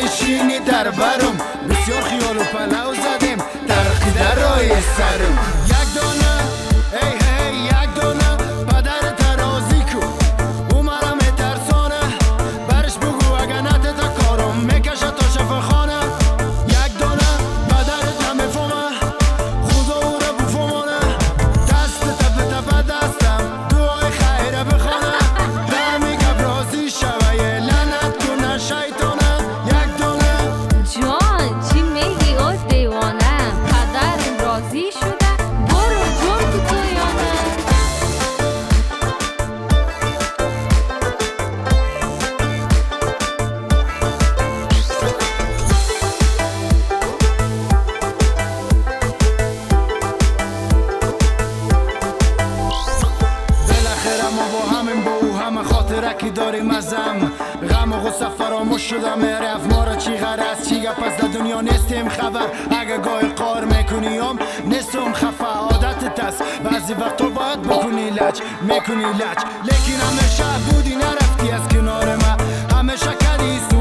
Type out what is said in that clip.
نشینی در برم بسیار خیال و پلو زدیم ترقی در رای سرم یک دانه ای هی یک دانه پدر ترازی کو او مرا میترسانه برش بگو اگه نته تا کارم میکشه تا شفاخانه یک دانه پدرت نمیفهمه خدا او را بفهمانه دست تپ تپ دستم دعای خیره بخوانه دمی که برازی شوه یه لعنت کنه شیطانه یک دانه جان چی میگی اوز دیوانه پدرم راضی شده برو جون تو تویانه بالاخره ما با همین با او همه خاطرکی داریم ازم غم و غصه فراموش شده میرفت ما را چی غرض چی گپ از در دنیا نیستیم خبر اگه گاهی قار میکنیم نیستم خفه عادتت است بعضی وقتا باید بکنی لج میکنی لج لیکن همیشه بودی نرفتی از کنار ما همیشه کردی